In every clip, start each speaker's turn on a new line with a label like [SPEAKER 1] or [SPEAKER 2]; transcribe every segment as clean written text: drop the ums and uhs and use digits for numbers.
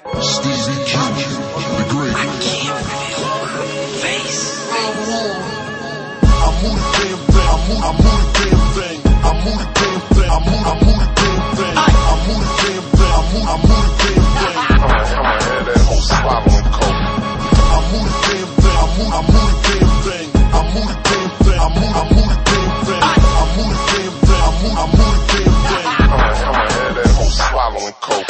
[SPEAKER 1] Stevie Q, the great.
[SPEAKER 2] I can't feel her face.
[SPEAKER 1] I move the damn thing. I move the damn thing. I move the damn thing. I move the damn thing. I move the damn thing. I move the damn thing. I'ma have that whole swallowing coke. I move the damn thing. I move the damn thing. I move the damn thing. I move the damn thing. I move the damn thing. I move the damn thing. I'ma have that whole swallowing coke.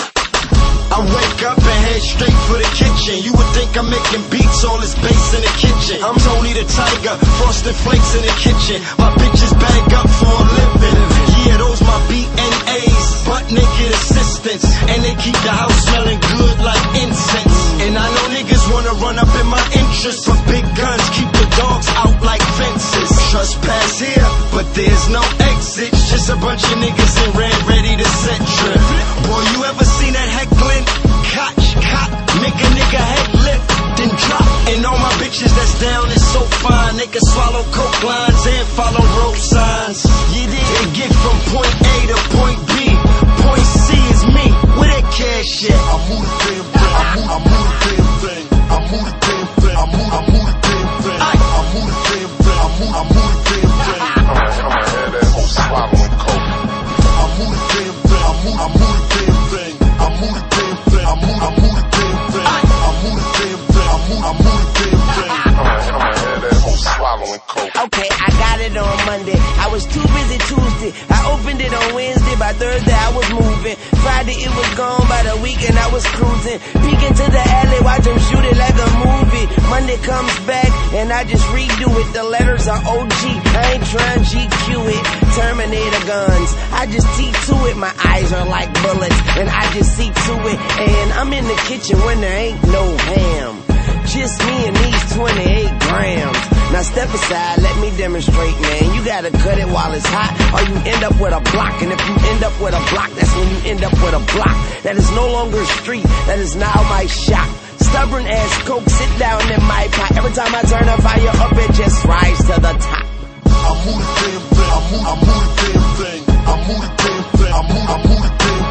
[SPEAKER 3] I wake up and head straight for the kitchen. You would think I'm making beats, all this bass in the kitchen. I'm Tony the Tiger, frosted flakes in the kitchen. My bitches bag up for a living. Yeah, those my BNAs, butt naked assistants. And they keep the house smelling good like incense. And I know niggas wanna run up in my interest, but big guns keep the dogs out like fences. Trespass here, but there's no exit. Just a bunch of niggas in red ready to set trip. Boy, you ever seen that heckling? Cock, make a nigga head lift, then drop. And all my bitches that's down is so fine, they can swallow coke lines and follow road signs. Yeah, they get from point A to point B. Point C is me, where that cash at?
[SPEAKER 1] I move the damn thing. I move the damn thing. I move the damn thing. I move the damn thing. I move the damn thing. I move the damn thing. I'ma have that whole swallowing coke. I move the damn thing. I move the damn thing. I move the damn thing. I move the damn thing. I move the damn thing. I move the damn thing. I'ma have that whole swallowing coke.
[SPEAKER 2] Okay, I got it on Monday. I was too busy Tuesday. I opened it on Wednesday. By Thursday I was moving. Friday it was gone. By the weekend I was cruising. Peek into the alley, watch them shoot it like a movie. Monday comes back and I just redo it. The letters are OG. I ain't trying GQ it. Terminator guns. I just T to it. My eyes are like bullets and I just see to it. And I'm in the kitchen when there ain't no ham. Just me and these 28 grams. Now step aside, let me demonstrate, man. You gotta cut it while it's hot, or you end up with a block. And if you end up with a block, that's when you end up with a block. That is no longer a street, that is now my shop. Stubborn ass coke, sit down in my pot. Every time I turn the fire up, it just rise to the top.
[SPEAKER 1] I move the damn thing. I move the damn thing. I move the damn thing. I move the damn thing.